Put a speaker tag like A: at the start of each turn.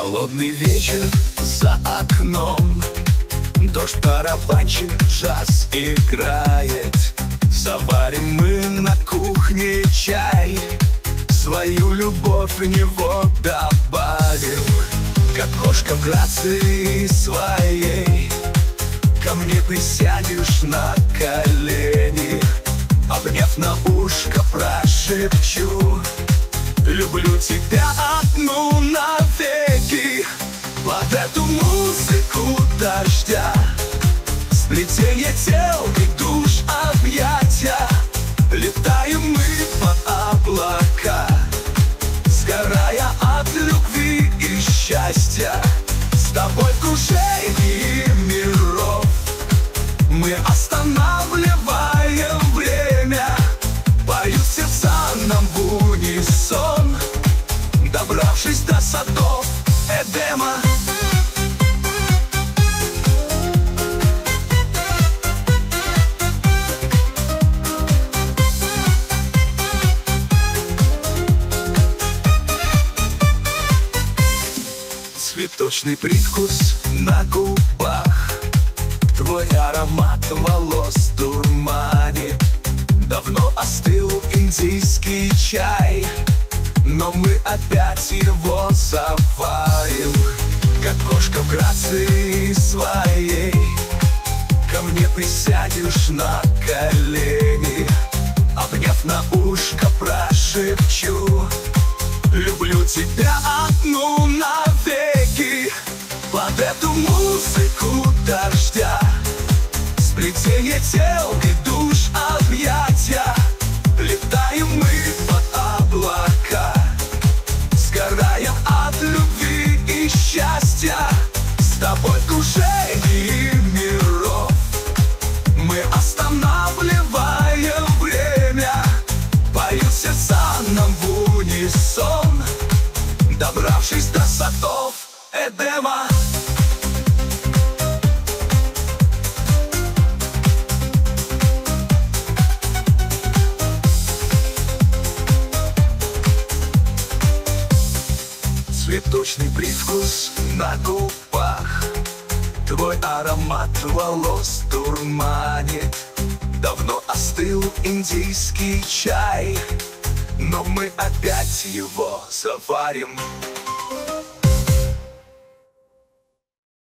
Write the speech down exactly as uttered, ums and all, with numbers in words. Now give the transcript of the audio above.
A: Холодный вечер за окном, дождь барабанчик, джаз играет. Заварим мы на кухне чай, свою любовь в него добавим. Как кошка в грации своей, ко мне присядешь на колени, обняв на ушко прошепчу: люблю тебя одну навеки. Под эту музыку дождя, сплетение тел и душ объятия, летаем мы под облака, сгорая от любви и счастья. С тобой в кружении миров мы останавливаем время, поют сердца нам в унисон, добравшись до садов Эдема. Цветочный привкус на губах, твой аромат волос дурманит. Давно остыл индийский чай, но мы опять его заварим. Как кошка в грации своей, ко мне присядешь на колени, обняв на ушко прошепчу: люблю тебя одну навеки. Под эту музыку дождя, сплетение тел и душ объятия, летаем мы под облака, сгорая от любви и счастья. С тобой в кружении миров мы останавливаем время, поют сердца нам в унисон, добравшись до садов Эдема. Цветочный привкус на губах, твой аромат волос дурманит. Давно остыл индийский чай, но мы опять его заварим.